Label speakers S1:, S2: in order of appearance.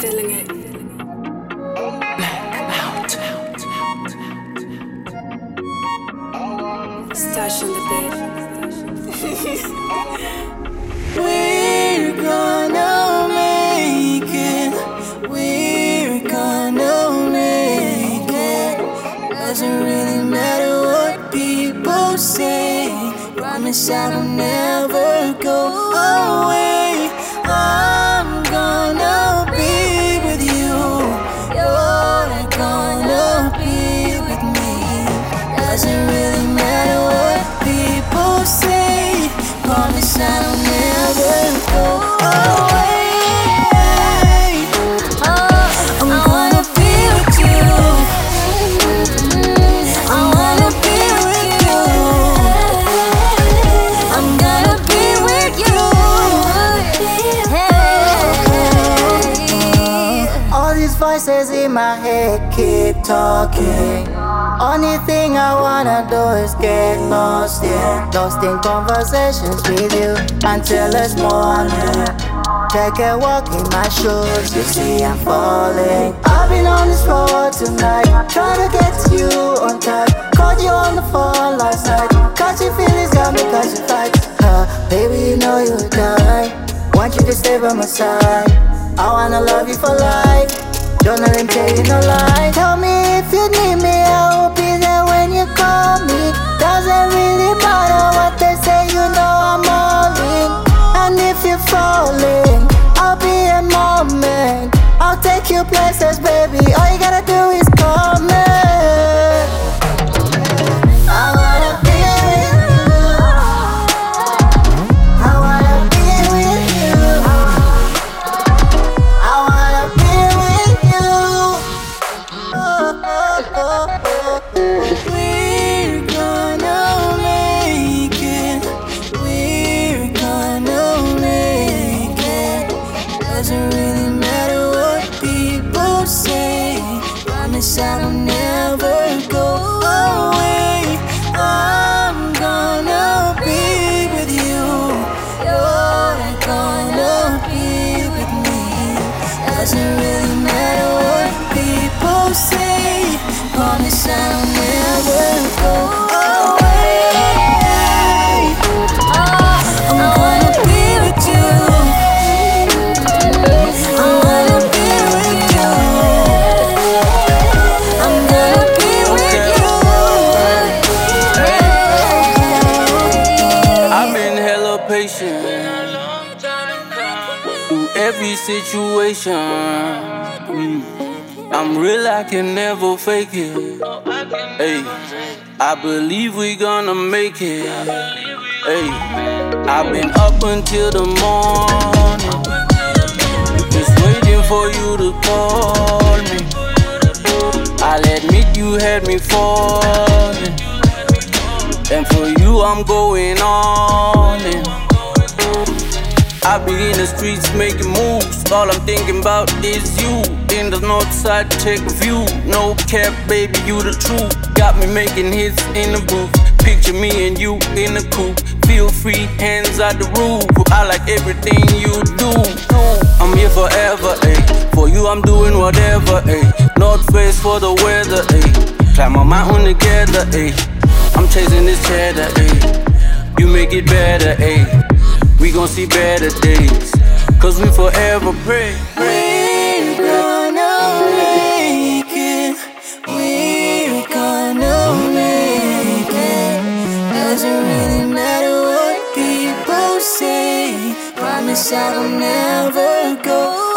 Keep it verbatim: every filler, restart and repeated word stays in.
S1: feeling it? Black out. Stash on the bed.
S2: We're gonna make it. We're gonna make it. Doesn't really matter what people say. Promise I will never go away. I'm gonna be with you. You're gonna be with me. Doesn't really matter what people say. Promise I'll never go away. Oh, I'm gonna be with you. I wanna be with you. I'm gonna be with you. Hey. All these voices in my head keep talking. Only thing I wanna do is get lost, yeah. Lost in conversations with you until it's morning. Take a walk in my shoes, you see I'm falling. I've been on this road tonight, trying to get to you on time. Called you on the phone last night, catching feelings got me catching fights. Uh, baby, you know you die. Want you to stay by my side. I wanna love you for life. Don't let them tell you no lie. Tell me if you need me, I will be there when you call me. Doesn't really matter what they say, you know I'm all in. And if you're falling, I'll be a moment. I'll take you places, baby. All you gotta do is call me. I wanna be with you. I wanna be with you. I wanna be with you. Oh, oh, oh, oh. We're gonna make it. We're gonna make it. Doesn't really matter what people say. Promise I'll never go away. I'm gonna be with you. You're gonna be with me. Doesn't really matter what people say. Promise I'll never go away. Oh, I'm gonna be with you. I'm gonna be with you. I'm gonna be with you.
S3: I've been hella patient through every situation. Mm. I'm real, I can never fake it. Hey, I believe we gonna make it. Hey, I've been up until the morning, just waiting for you to call me. I'll admit you had me falling, and for you I'm going all in. I be in the streets making moves. All I'm thinking about is you. In the north side, take a view. No cap, baby, you the truth. Got me making hits in the booth. Picture me and you in the coupe. Feel free, hands out the roof. I like everything you do. I'm here forever, ayy. For you, I'm doing whatever, ayy. North face for the weather, ayy. Climb a mountain together, ayy. I'm chasing this cheddar, ayy. You make it better, ayy. We gon' see better days, cause we forever pray.
S2: We're gonna make it. We're gonna make it. Doesn't really matter what people say. Promise I will never go